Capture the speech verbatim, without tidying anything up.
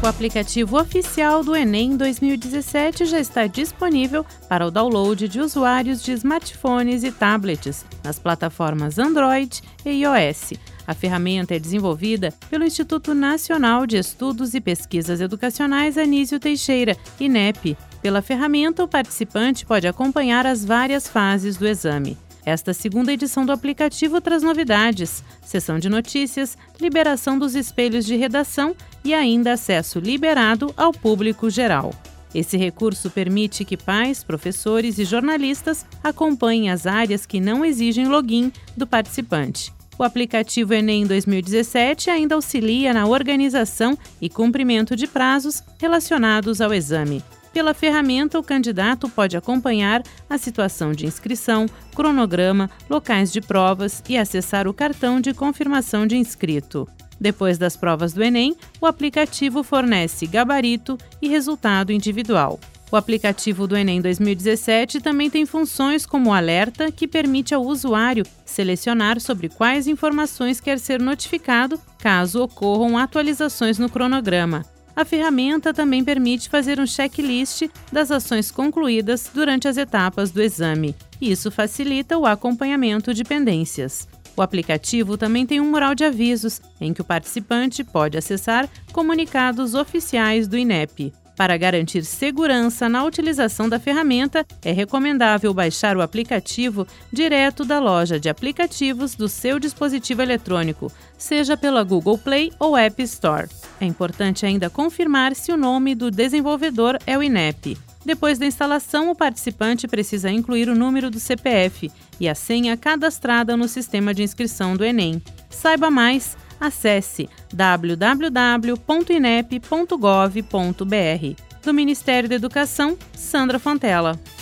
O aplicativo oficial do Enem dois mil e dezessete já está disponível para o download de usuários de smartphones e tablets nas plataformas Android e iOS. A ferramenta é desenvolvida pelo Instituto Nacional de Estudos e Pesquisas Educacionais Anísio Teixeira, INEP. Pela ferramenta, o participante pode acompanhar as várias fases do exame. Esta segunda edição do aplicativo traz novidades, seção de notícias, liberação dos espelhos de redação e ainda acesso liberado ao público geral. Esse recurso permite que pais, professores e jornalistas acompanhem as áreas que não exigem login do participante. O aplicativo Enem dois mil e dezessete ainda auxilia na organização e cumprimento de prazos relacionados ao exame. Pela ferramenta, o candidato pode acompanhar a situação de inscrição, cronograma, locais de provas e acessar o cartão de confirmação de inscrito. Depois das provas do Enem, o aplicativo fornece gabarito e resultado individual. O aplicativo do Enem dois mil e dezessete também tem funções como o alerta, que permite ao usuário selecionar sobre quais informações quer ser notificado caso ocorram atualizações no cronograma. A ferramenta também permite fazer um checklist das ações concluídas durante as etapas do exame. Isso facilita o acompanhamento de pendências. O aplicativo também tem um mural de avisos, em que o participante pode acessar comunicados oficiais do INEP. Para garantir segurança na utilização da ferramenta, é recomendável baixar o aplicativo direto da loja de aplicativos do seu dispositivo eletrônico, seja pela Google Play ou App Store. É importante ainda confirmar se o nome do desenvolvedor é o INEP. Depois da instalação, o participante precisa incluir o número do C P F e a senha cadastrada no sistema de inscrição do Enem. Saiba mais! Acesse w w w ponto inep ponto gov ponto b r. Do Ministério da Educação, Sandra Fontela.